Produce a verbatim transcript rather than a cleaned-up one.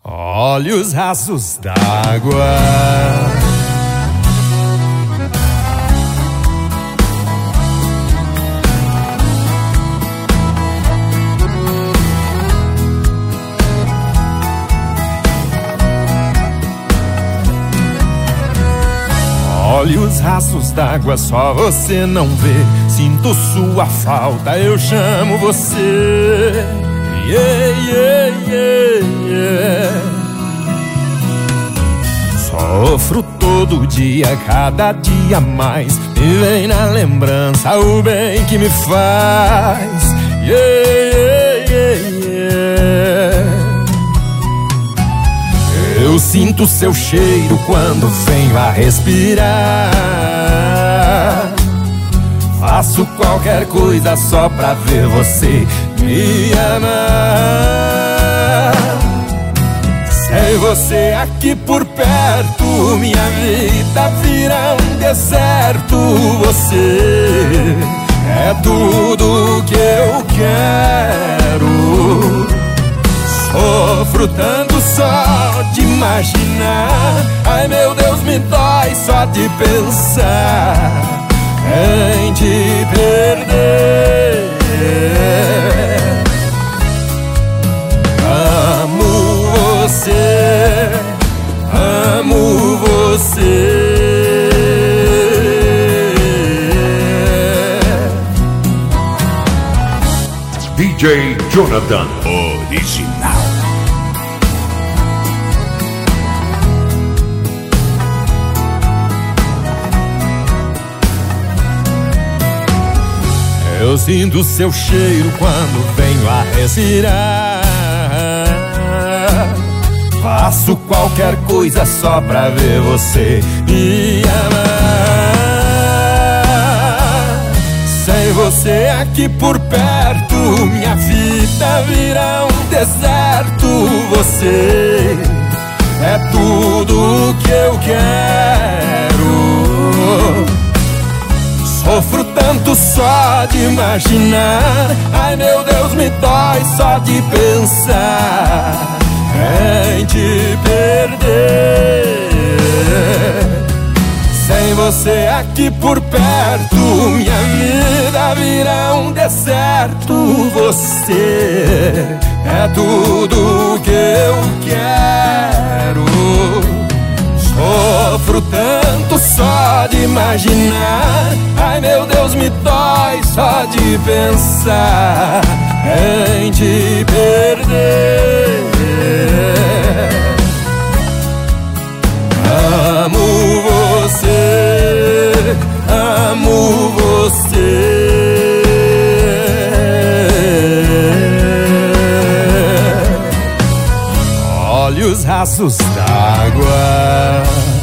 Olhos rasos d'água, olhos rasos d'água, só você não vê. Sinto sua falta, eu chamo você. Yeah, yeah, yeah, yeah. Sofro todo dia, cada dia mais. Me vem na lembrança o bem que me faz. Yeah, yeah, yeah, yeah. Eu sinto seu cheiro quando venho a respirar. Faço qualquer coisa só pra ver você me amar. Sem você aqui por perto, minha vida vira um deserto. Você é tudo que eu quero. Sofro tanto só de imaginar. Ai meu Deus, me dói só de pensar em te perder. Amo você, amo você. D J Jonathan Original. Eu sinto seu cheiro quando venho a respirar. Faço qualquer coisa só pra ver você me amar. Sem você aqui por perto, minha vida vira um deserto. Você é tudo que eu quero. Sofro tanto só de imaginar. Ai meu Deus, me dói só de pensar em te perder. Sem você aqui por perto, minha vida vira um deserto. Você é tudo que eu quero. Sofro tanto só de imaginar. Ai meu Deus, me dói só de pensar em te perder. Amo você, amo você. Olhos rasos d'água.